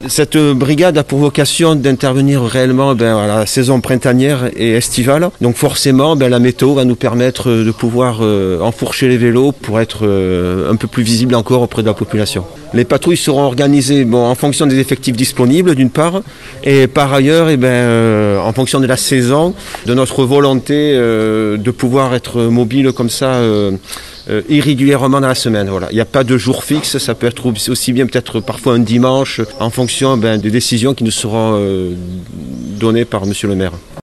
Cette brigade a pour vocation d'intervenir réellement à la saison printanière et estivale. Donc forcément, la météo va nous permettre de pouvoir enfourcher les vélos pour être un peu plus visible encore auprès de la population. Les patrouilles seront organisées en fonction des effectifs disponibles d'une part, et par ailleurs en fonction de la saison, de notre volonté de pouvoir être mobile comme ça irrégulièrement dans la semaine. Voilà. Il n'y a pas de jour fixe, ça peut être aussi bien peut-être parfois un dimanche en fonction des décisions qui nous seront données par Monsieur le maire.